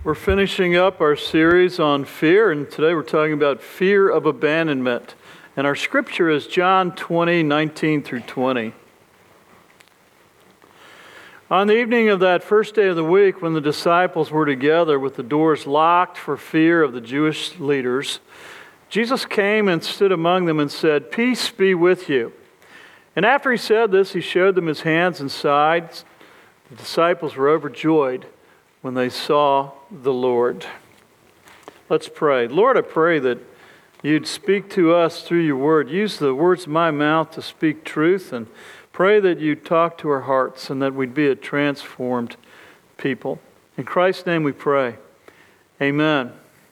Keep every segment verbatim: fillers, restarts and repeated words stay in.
We're finishing up our series on fear, and today we're talking about fear of abandonment. And our scripture is John twenty, nineteen through twenty. On the evening of that first day of the week, when the disciples were together with the doors locked for fear of the Jewish leaders, Jesus came and stood among them and said, "Peace be with you." And after he said this, he showed them his hands and sides. The disciples were overjoyed when they saw the Lord. Let's pray. Lord, I pray that you'd speak to us through your word. Use the words of my mouth to speak truth, and pray that you'd talk to our hearts and that we'd be a transformed people. In Christ's name we pray. Amen.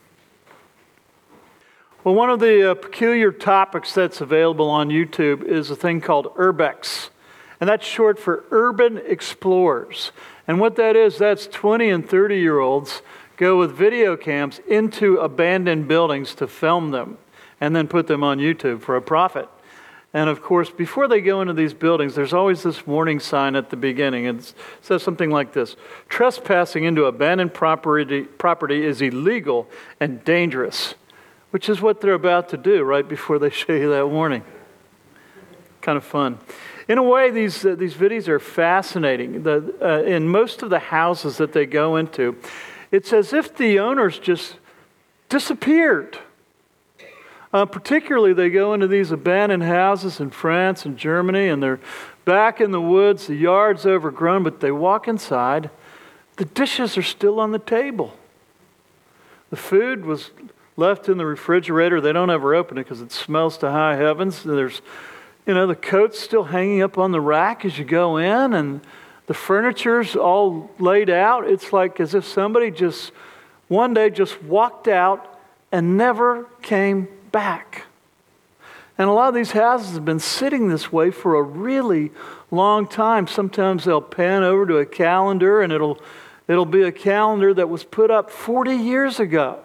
Well, one of the uh, peculiar topics that's available on YouTube is a thing called Urbex, and that's short for Urban Explorers. And what that is, that's twenty and thirty-year-olds go with video cams into abandoned buildings to film them and then put them on YouTube for a profit. And of course, before they go into these buildings, there's always this warning sign at the beginning. It says something like this: trespassing into abandoned property, property is illegal and dangerous, which is what they're about to do right before they show you that warning. Kind of fun. In a way, these uh, these videos are fascinating. The, uh, in most of the houses that they go into, it's as if the owners just disappeared. Uh, particularly, they go into these abandoned houses in France and Germany, and they're back in the woods, the yard's overgrown, but they walk inside, the dishes are still on the table. The food was left in the refrigerator. They don't ever open it because it smells to high heavens. There's You know, the coat's still hanging up on the rack as you go in, and the furniture's all laid out. It's like as if somebody just one day just walked out and never came back. And a lot of these houses have been sitting this way for a really long time. Sometimes they'll pan over to a calendar, and it'll it'll be a calendar that was put up forty years ago.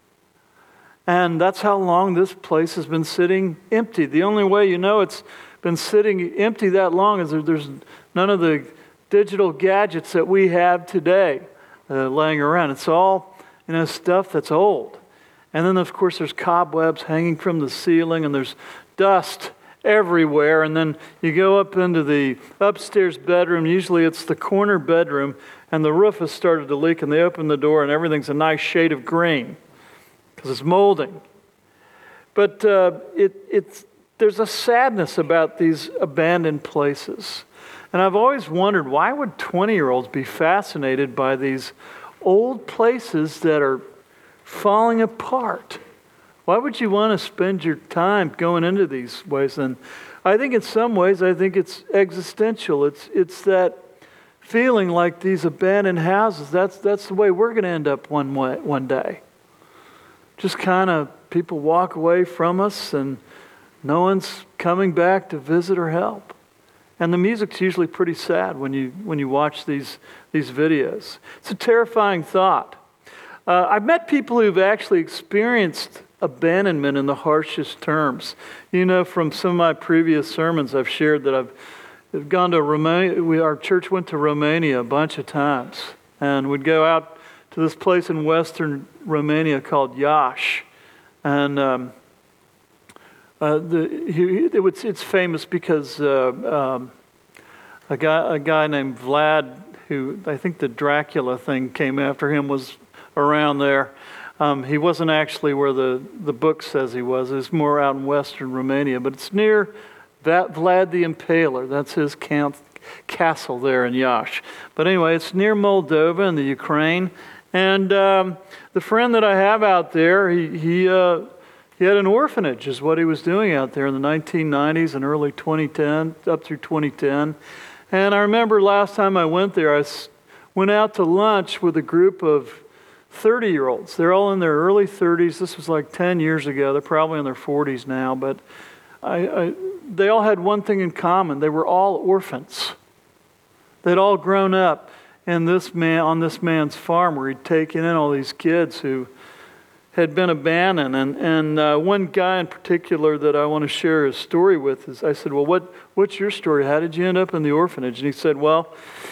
And that's how long this place has been sitting empty. The only way you know it's been sitting empty that long is there's none of the digital gadgets that we have today uh, laying around. It's all, you know, stuff that's old. And then, of course, there's cobwebs hanging from the ceiling, and there's dust everywhere. And then you go up into the upstairs bedroom. Usually it's the corner bedroom, and the roof has started to leak, and they open the door, and everything's a nice shade of green, because it's molding. But uh, it, it's, there's a sadness about these abandoned places. And I've always wondered, why would twenty-year-olds be fascinated by these old places that are falling apart? Why would you want to spend your time going into these ways? And I think in some ways, I think it's existential. It's, it's that feeling like these abandoned houses, that's, that's the way we're going to end up one way, one day. Just kind of people walk away from us and no one's coming back to visit or help. And the music's usually pretty sad when you when you watch these, these videos. It's a terrifying thought. Uh, I've met people who've actually experienced abandonment in the harshest terms. You know, from some of my previous sermons, I've shared that I've, I've gone to Romania. We, our church went to Romania a bunch of times, and we'd go out to this place in western Romania called Iași. And um, uh, the, he, it was, it's famous because uh, um, a guy a guy named Vlad, who I think the Dracula thing came after him, was around there. Um, he wasn't actually where the, the book says he was. It was more out in western Romania. But it's near that Vlad the Impaler. That's his camp, castle there in Iași. But anyway, it's near Moldova in the Ukraine. And um, the friend that I have out there, he he, uh, he had an orphanage, is what he was doing out there in the nineteen nineties and early twenty ten, up through twenty ten. And I remember last time I went there, I went out to lunch with a group of thirty-year-olds. They're all in their early thirties. This was like ten years ago. They're probably in their forties now. But I, I, they all had one thing in common. They were all orphans. They'd all grown up in this man on this man's farm where he'd taken in all these kids who had been abandoned. And and uh, one guy in particular that I want to share his story with is, I said, well, what what's your story? How did you end up in the orphanage? And he said, well,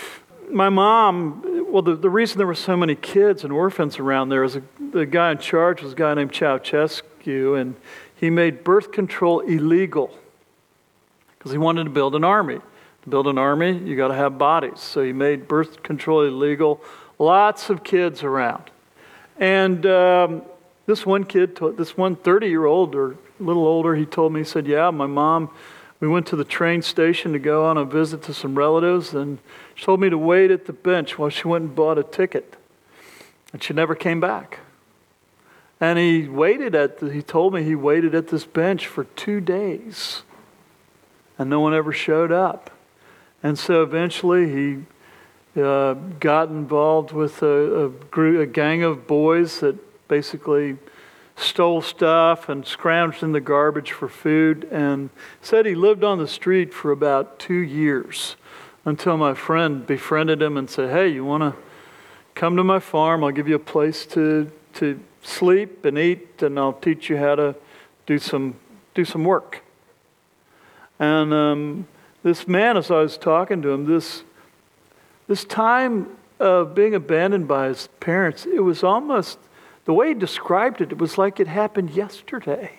my mom, well, the, the reason there were so many kids and orphans around there is a, the guy in charge was a guy named Ceausescu, and he made birth control illegal because he wanted to build an army. To build an army, you got to have bodies. So he made birth control illegal. Lots of kids around. And um, this one kid, this one thirty-year-old or a little older, he told me, he said, yeah, my mom, we went to the train station to go on a visit to some relatives, and she told me to wait at the bench while she went and bought a ticket. And she never came back. And he waited at, the, he told me he waited at this bench for two days. And no one ever showed up. And so eventually he uh, got involved with a, a, group, a gang of boys that basically stole stuff and scrounged in the garbage for food, and said he lived on the street for about two years until my friend befriended him and said, hey, you want to come to my farm? I'll give you a place to to sleep and eat, and I'll teach you how to do some do some work. And um, this man, as I was talking to him, this this time of being abandoned by his parents, it was almost, the way he described it, it was like it happened yesterday.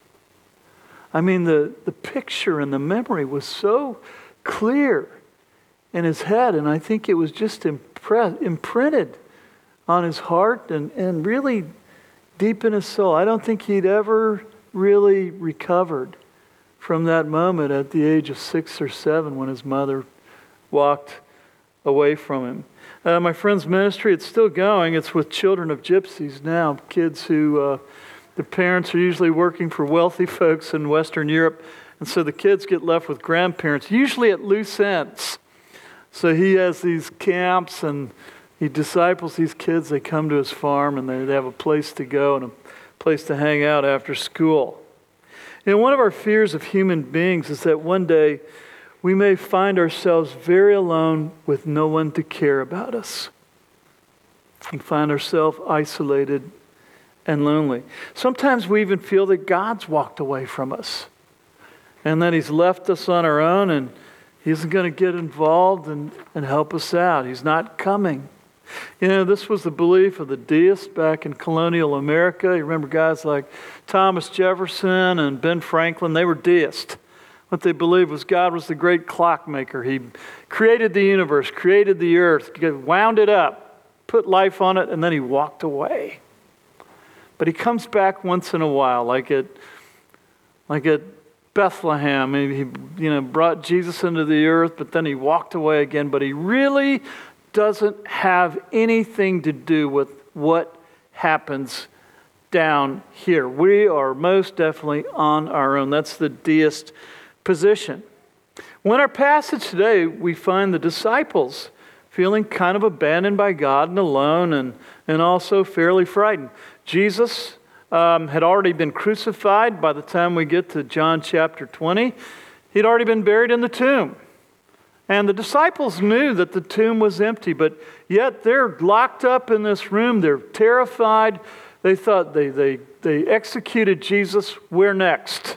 I mean, the, the picture and the memory was so clear in his head, and I think it was just impre- imprinted on his heart and, and really deep in his soul. I don't think he'd ever really recovered from that moment at the age of six or seven when his mother walked away from him. Uh, my friend's ministry, it's still going. It's with Children of Gypsies now, kids who, uh, the parents are usually working for wealthy folks in Western Europe, and so the kids get left with grandparents, usually at loose ends. So he has these camps, and he disciples these kids. They come to his farm, and they have a place to go and a place to hang out after school. You know, one of our fears of human beings is that one day we may find ourselves very alone with no one to care about us. We find ourselves isolated and lonely. Sometimes we even feel that God's walked away from us and that He's left us on our own, and He isn't going to get involved and, and help us out. He's not coming. You know, this was the belief of the deists back in colonial America. You remember guys like Thomas Jefferson and Ben Franklin? They were deists. What they believed was God was the great clockmaker. He created the universe, created the earth, wound it up, put life on it, and then He walked away. But He comes back once in a while, like at, like at Bethlehem. He, you know, brought Jesus into the earth, but then He walked away again. But He really doesn't have anything to do with what happens down here. We are most definitely on our own. That's the deist position. Well, in our passage today, we find the disciples feeling kind of abandoned by God and alone, and, and also fairly frightened. Jesus um, had already been crucified by the time we get to John chapter twenty. He'd already been buried in the tomb. And the disciples knew that the tomb was empty, but yet they're locked up in this room. They're terrified. They thought they, they, they executed Jesus. Where next?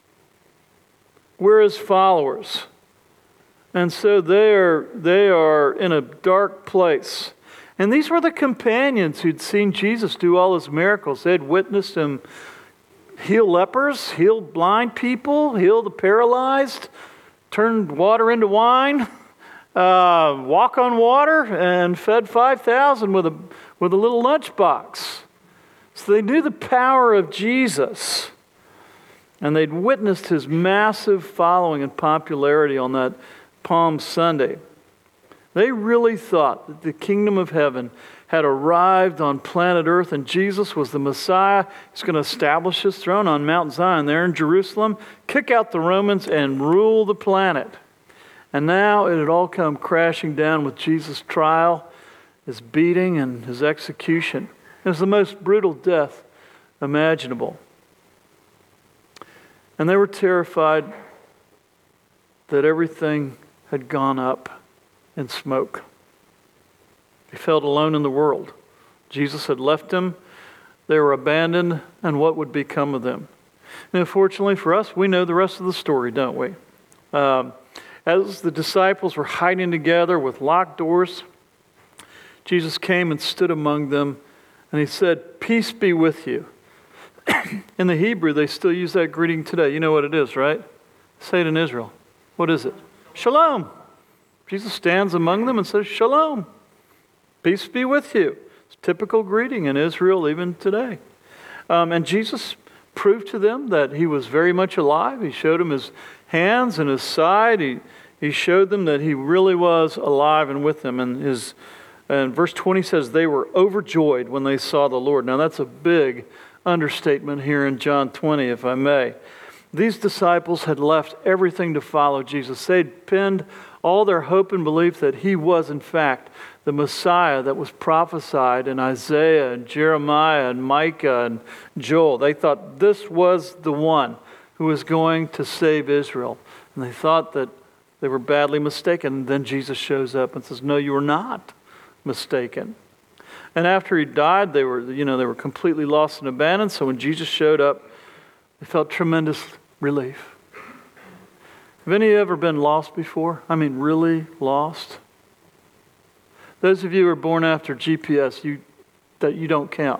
We're His followers. And so they are, they are in a dark place. And these were the companions who'd seen Jesus do all His miracles. They'd witnessed Him heal lepers, heal blind people, heal the paralyzed, turn water into wine, uh, walk on water, and fed five thousand with a, with a little lunchbox. So they knew the power of Jesus. And they'd witnessed His massive following and popularity on that Palm Sunday. They really thought that the kingdom of heaven had arrived on planet Earth, and Jesus was the Messiah. He's going to establish His throne on Mount Zion there in Jerusalem, kick out the Romans, and rule the planet. And now it had all come crashing down with Jesus' trial, His beating, and His execution. It was the most brutal death imaginable. And they were terrified that everything had gone up in smoke. They felt alone in the world. Jesus had left them. They were abandoned, and what would become of them? And unfortunately for us, we know the rest of the story, don't we? Um, as the disciples were hiding together with locked doors, Jesus came and stood among them, and he said, "Peace be with you." In the Hebrew, they still use that greeting today. You know what it is, right? Say it in Israel. What is it? Shalom. Jesus stands among them and says, "Shalom. Peace be with you." It's a typical greeting in Israel even today. Um, and Jesus proved to them that he was very much alive. He showed them his hands and his side. He, he showed them that he really was alive and with them. And, his, and verse twenty says, they were overjoyed when they saw the Lord. Now that's a big understatement here in John twenty, if I may. These disciples had left everything to follow Jesus. They'd pinned all their hope and belief that he was, in fact, the Messiah that was prophesied in Isaiah and Jeremiah and Micah and Joel. They thought this was the one who was going to save Israel. And they thought that they were badly mistaken. And then Jesus shows up and says, "No, you were not mistaken." And after he died, they were, you know, they were completely lost and abandoned. So when Jesus showed up, they felt tremendous relief. Have any of you ever been lost before? I mean, really lost? Those of you who are born after G P S, you that you don't count.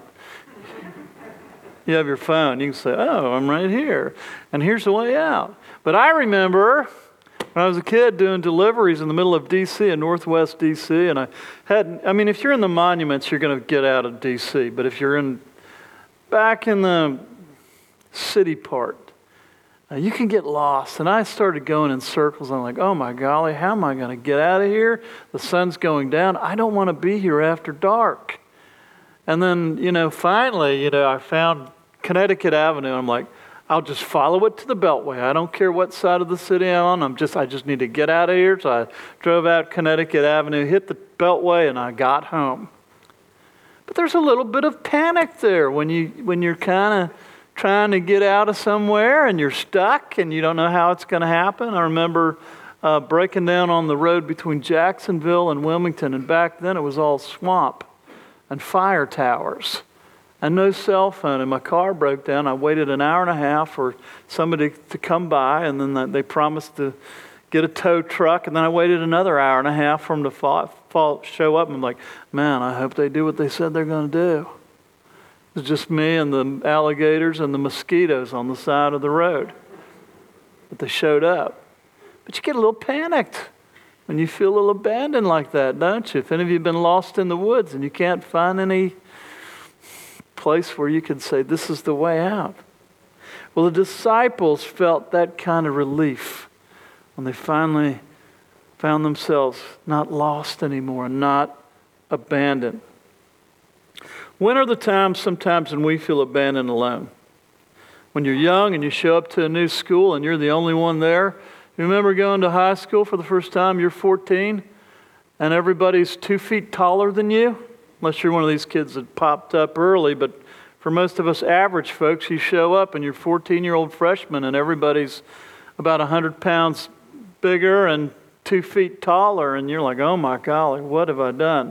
You have your phone. You can say, "Oh, I'm right here. And here's the way out." But I remember when I was a kid doing deliveries in the middle of D C, in Northwest D C, and I had, I mean, if you're in the monuments, you're going to get out of D C. But if you're in, back in the city part, uh, you can get lost. And I started going in circles. I'm like, oh my golly, how am I going to get out of here? The sun's going down. I don't want to be here after dark. And then, you know, finally, you know, I found Connecticut Avenue. I'm like, I'll just follow it to the Beltway. I don't care what side of the city I'm on. I'm just, I just need to get out of here. So I drove out Connecticut Avenue, hit the Beltway, and I got home. But there's a little bit of panic there when you when you're kind of trying to get out of somewhere and you're stuck and you don't know how it's going to happen. I remember uh, breaking down on the road between Jacksonville and Wilmington, and back then it was all swamp and fire towers. And no cell phone, and my car broke down. I waited an hour and a half for somebody to come by, and then they promised to get a tow truck, and then I waited another hour and a half for them to fall, fall, show up, and I'm like, man, I hope they do what they said they're going to do. It was just me and the alligators and the mosquitoes on the side of the road. But they showed up. But you get a little panicked when you feel a little abandoned like that, don't you? If any of you have been lost in the woods and you can't find any place where you can say, this is the way out. Well, the disciples felt that kind of relief when they finally found themselves not lost anymore, not abandoned. When are the times sometimes when we feel abandoned alone? When you're young and you show up to a new school and you're the only one there. You remember going to high school for the first time, you're fourteen, and everybody's two feet taller than you? Unless you're one of these kids that popped up early, but for most of us average folks, you show up and you're fourteen-year-old freshmen and everybody's about one hundred pounds bigger and two feet taller, and you're like, oh my golly, what have I done?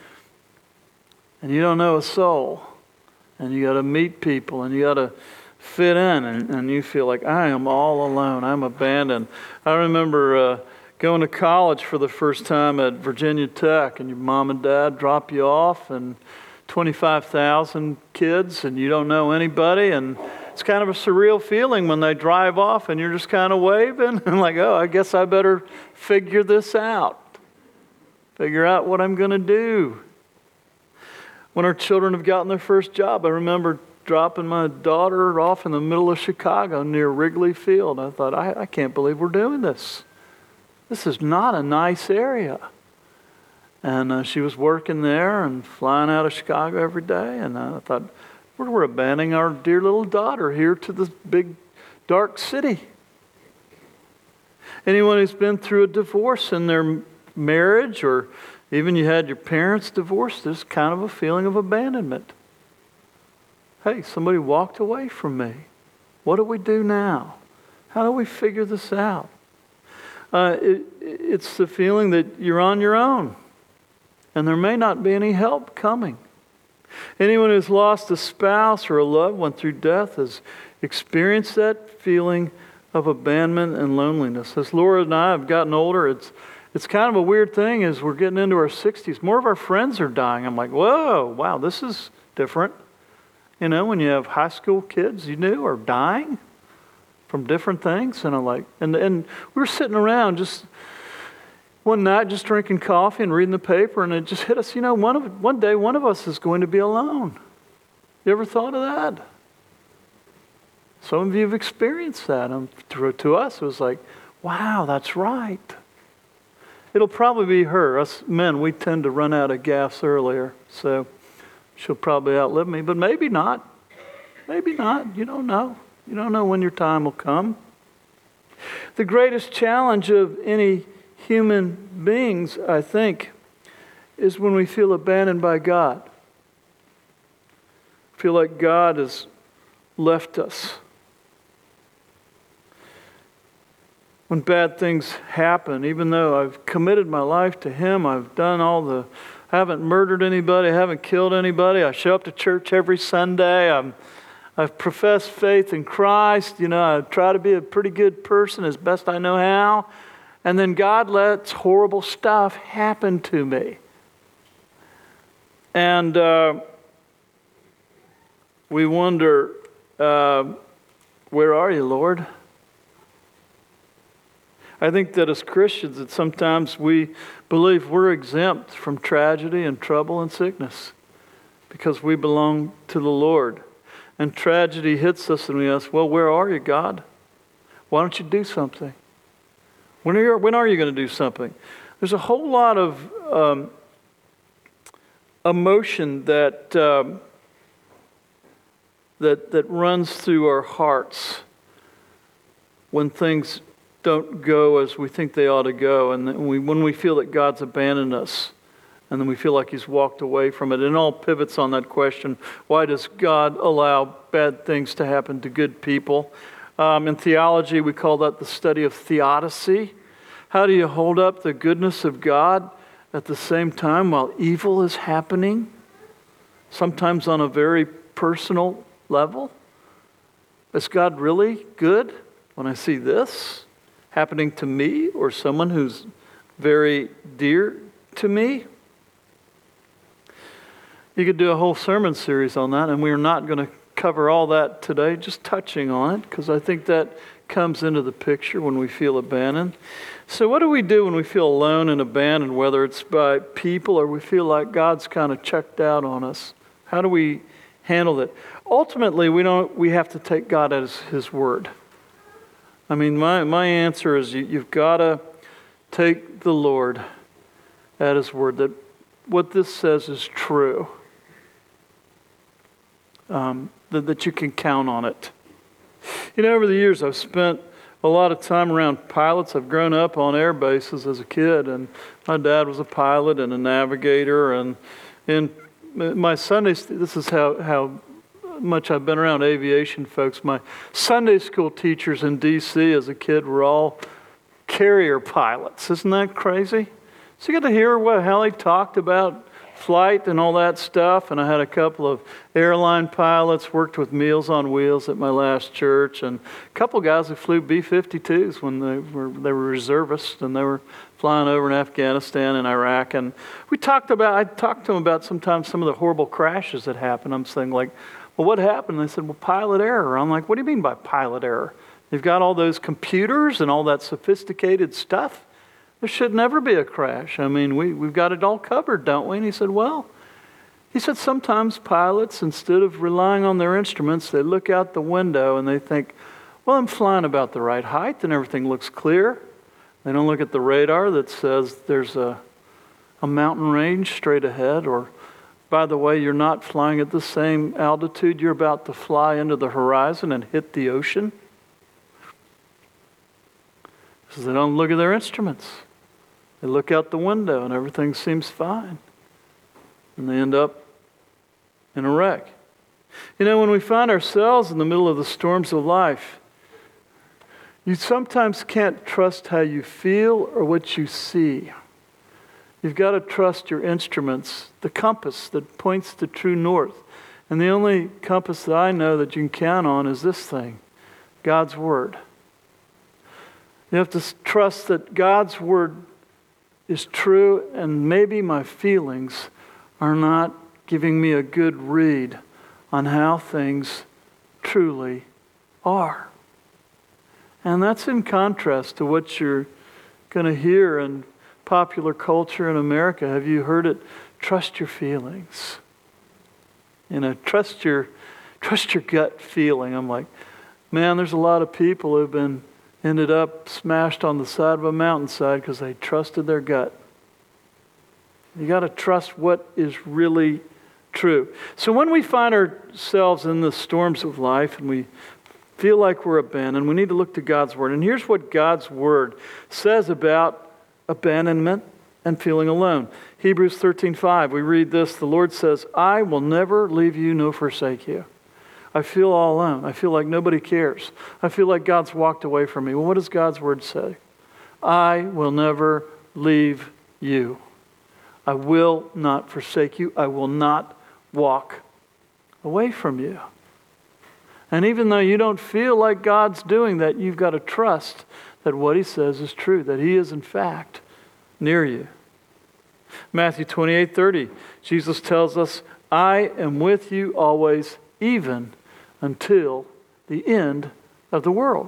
And you don't know a soul, and you got to meet people, and you got to fit in, and, and you feel like, I am all alone, I'm abandoned. I remember uh, going to college for the first time at Virginia Tech, and your mom and dad drop you off, and twenty-five thousand kids, and you don't know anybody, and it's kind of a surreal feeling when they drive off, and you're just kind of waving, and like, oh, I guess I better figure this out. Figure out what I'm going to do. When our children have gotten their first job, I remember dropping my daughter off in the middle of Chicago near Wrigley Field. I thought, I, I can't believe we're doing this. This is not a nice area. And uh, she was working there and flying out of Chicago every day. And I thought, we're, we're abandoning our dear little daughter here to this big, dark city. Anyone who's been through a divorce in their marriage, or even you had your parents divorced, there's kind of a feeling of abandonment. Hey, somebody walked away from me. What do we do now? How do we figure this out? Uh, it, it's the feeling that you're on your own, and there may not be any help coming. Anyone who's lost a spouse or a loved one through death has experienced that feeling of abandonment and loneliness. As Laura and I have gotten older, it's It's kind of a weird thing as we're getting into our sixties. More of our friends are dying. I'm like, whoa, wow, this is different. You know, when you have high school kids you knew are dying from different things. And I'm like, and, and we were sitting around just one night just drinking coffee and reading the paper, and it just hit us, you know, one of one day one of us is going to be alone. You ever thought of that? Some of you have experienced that. And to, to us, it was like, wow, that's right. It'll probably be her. Us men, we tend to run out of gas earlier, so she'll probably outlive me, but maybe not. Maybe not. You don't know. You don't know when your time will come. The greatest challenge of any human beings, I think, is when we feel abandoned by God. Feel like God has left us. When bad things happen, even though I've committed my life to Him, I've done all the, I haven't murdered anybody, I haven't killed anybody, I show up to church every Sunday, I'm, I've professed faith in Christ, you know, I try to be a pretty good person as best I know how, and then God lets horrible stuff happen to me. And uh, we wonder, uh, where are you, Lord? I think that as Christians, that sometimes we believe we're exempt from tragedy and trouble and sickness because we belong to the Lord. And tragedy hits us and we ask, well, where are you, God? Why don't you do something? When are you, when are you going to do something? There's a whole lot of um, emotion that, um, that, that runs through our hearts when things don't go as we think they ought to go, and we, when we feel that God's abandoned us, and then we feel like He's walked away from it. And it all pivots on that question, why does God allow bad things to happen to good people? Um, in theology, we call that the study of theodicy. How do you hold up the goodness of God at the same time while evil is happening? Sometimes on a very personal level. Is God really good when I see this happening to me or someone who's very dear to me? You could do a whole sermon series on that, and we're not going to cover all that today, just touching on it, because I think that comes into the picture when we feel abandoned. So what do we do when we feel alone and abandoned, whether it's by people or we feel like God's kind of checked out on us? How do we handle it? Ultimately, we don't. We have to take God as His word. I mean, my, my answer is you, you've got to take the Lord at His word, that what this says is true, um, that, that you can count on it. You know, over the years, I've spent a lot of time around pilots. I've grown up on air bases as a kid, and my dad was a pilot and a navigator, and in my Sundays, this is how, how much I've been around aviation folks. My Sunday school teachers in D C as a kid were all carrier pilots. Isn't that crazy? So you got to hear what how they talked about flight and all that stuff. And I had a couple of airline pilots, worked with Meals on Wheels at my last church, and a couple guys who flew B fifty-twos when they were they were reservists, and they were flying over in Afghanistan and Iraq. And we talked about I talked to them about sometimes some of the horrible crashes that happened. I'm saying, like, well, what happened? And they said, well, pilot error. I'm like, what do you mean by pilot error? You've got all those computers and all that sophisticated stuff. There should never be a crash. I mean, we, we've got it all covered, don't we? And he said, well, he said sometimes pilots, instead of relying on their instruments, they look out the window and they think, well, I'm flying about the right height and everything looks clear. They don't look at the radar that says there's a, a mountain range straight ahead, or, by the way, you're not flying at the same altitude. You're about to fly into the horizon and hit the ocean. Because they don't look at their instruments. They look out the window and everything seems fine. And they end up in a wreck. You know, when we find ourselves in the middle of the storms of life, you sometimes can't trust how you feel or what you see. You've got to trust your instruments, the compass that points to true north. And the only compass that I know that you can count on is this thing, God's Word. You have to trust that God's Word is true, and maybe my feelings are not giving me a good read on how things truly are. And that's in contrast to what you're going to hear in popular culture in America. Have you heard it? Trust your feelings. You know, trust your trust your gut feeling. I'm like, man, there's a lot of people who've been ended up smashed on the side of a mountainside because they trusted their gut. You got to trust what is really true. So when we find ourselves in the storms of life and we feel like we're abandoned, we need to look to God's Word. And here's what God's Word says about abandonment and feeling alone. Hebrews thirteen five, we read this. The Lord says, I will never leave you nor forsake you. I feel all alone. I feel like nobody cares. I feel like God's walked away from me. Well, what does God's Word say? I will never leave you. I will not forsake you. I will not walk away from you. And even though you don't feel like God's doing that, you've got to trust that what He says is true, that He is in fact near you. Matthew twenty-eight thirty, Jesus tells us, I am with you always, even until the end of the world.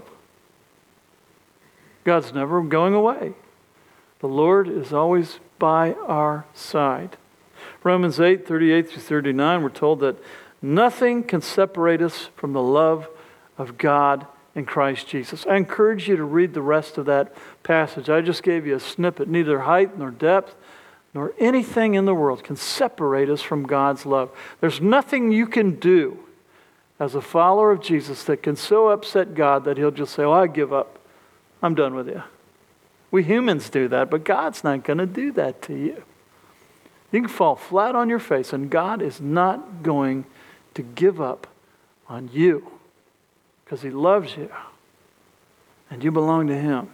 God's never going away. The Lord is always by our side. Romans eight thirty-eight through thirty-nine, we're told that nothing can separate us from the love of God in Christ Jesus. I encourage you to read the rest of that passage. I just gave you a snippet. Neither height nor depth nor anything in the world can separate us from God's love. There's nothing you can do as a follower of Jesus that can so upset God that He'll just say, oh, I give up. I'm done with you. We humans do that, but God's not going to do that to you. You can fall flat on your face, and God is not going to give up on you because He loves you, and you belong to Him.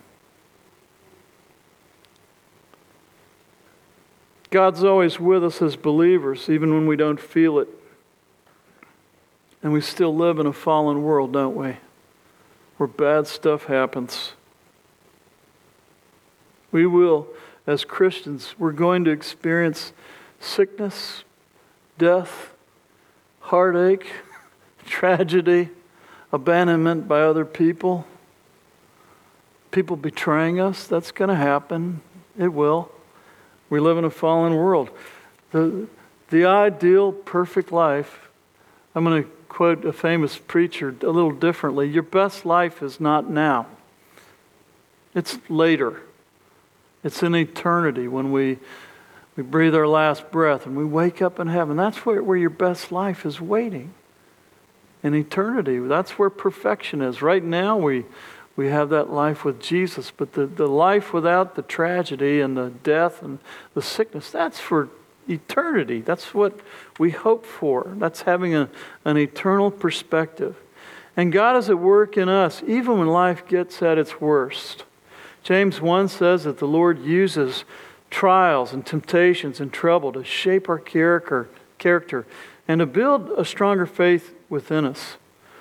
God's always with us as believers, even when we don't feel it. And we still live in a fallen world, don't we? Where bad stuff happens. We will, as Christians, we're going to experience sickness, death, heartache, tragedy, abandonment by other people, people betraying us. That's going to happen. It will. We live in a fallen world. The, the ideal, perfect life, I'm going to quote a famous preacher a little differently. Your best life is not now. It's later. It's in eternity when we we breathe our last breath and we wake up in heaven. That's where, where your best life is waiting. In eternity. That's where perfection is. Right now we we have that life with Jesus, but the, the life without the tragedy and the death and the sickness, that's for eternity. That's what we hope for. That's having a, an eternal perspective. And God is at work in us, even when life gets at its worst. James one says that the Lord uses trials and temptations and trouble to shape our character, character and to build a stronger faith within us.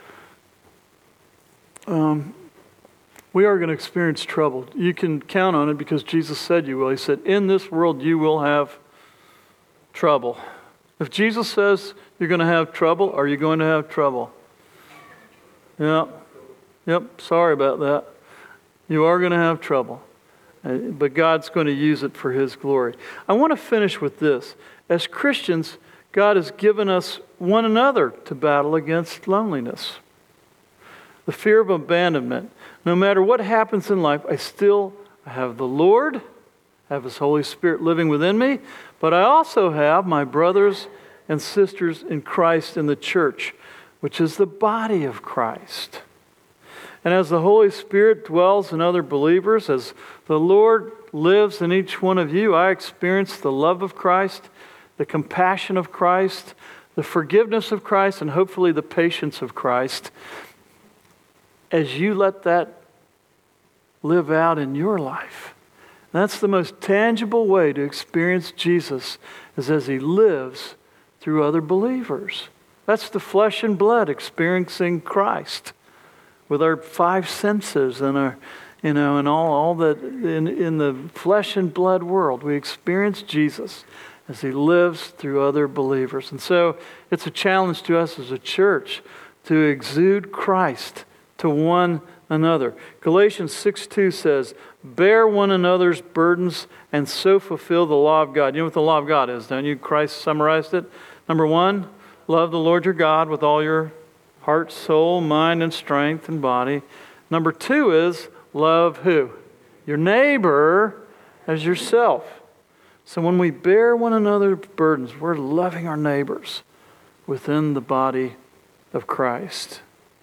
Um, we are going to experience trouble. You can count on it because Jesus said you will. He said, in this world you will have trouble. If Jesus says you're going to have trouble, are you going to have trouble? Yeah. Yep, sorry about that. You are going to have trouble. But God's going to use it for His glory. I want to finish with this. As Christians, God has given us one another to battle against loneliness. The fear of abandonment. No matter what happens in life, I still have the Lord, have His Holy Spirit living within me, but I also have my brothers and sisters in Christ in the church, which is the body of Christ. And as the Holy Spirit dwells in other believers, as the Lord lives in each one of you, I experience the love of Christ, the compassion of Christ, the forgiveness of Christ, and hopefully the patience of Christ. As you let that live out in your life. That's the most tangible way to experience Jesus, is as He lives through other believers. That's the flesh and blood experiencing Christ with our five senses and our You know, and all, all that in, in the flesh and blood world, we experience Jesus as he lives through other believers. And so it's a challenge to us as a church to exude Christ to one another. Galatians six two says, bear one another's burdens and so fulfill the law of God. You know what the law of God is, don't you? Christ summarized it. Number one, love the Lord your God with all your heart, soul, mind, and strength and body. Number two is love who? Your neighbor as yourself. So when we bear one another's burdens, we're loving our neighbors within the body of Christ.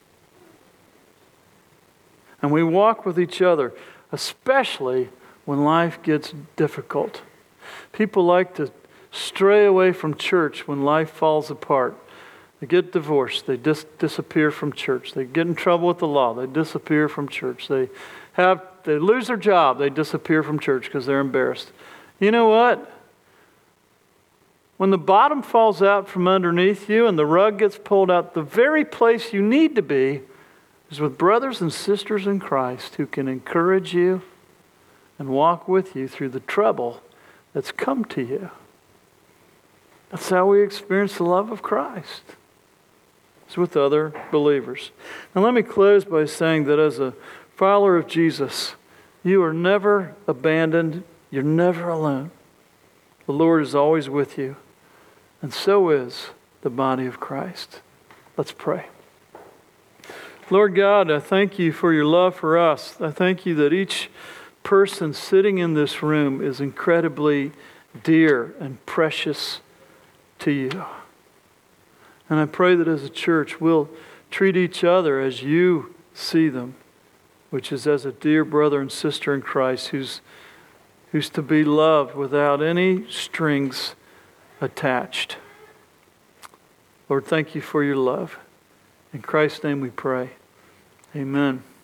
And we walk with each other, especially when life gets difficult. People like to stray away from church when life falls apart. They get divorced. They dis- disappear from church. They get in trouble with the law. They disappear from church. They have they lose their job. They disappear from church because they're embarrassed. You know what? When the bottom falls out from underneath you and the rug gets pulled out, the very place you need to be is with brothers and sisters in Christ who can encourage you and walk with you through the trouble that's come to you. That's how we experience the love of Christ. It's with other believers. Now let me close by saying that as a follower of Jesus, you are never abandoned. You're never alone. The Lord is always with you. And so is the body of Christ. Let's pray. Lord God, I thank you for your love for us. I thank you that each person sitting in this room is incredibly dear and precious to you. And I pray that as a church we'll treat each other as you see them, which is as a dear brother and sister in Christ who's, who's to be loved without any strings attached. Lord, thank you for your love. In Christ's name we pray. Amen.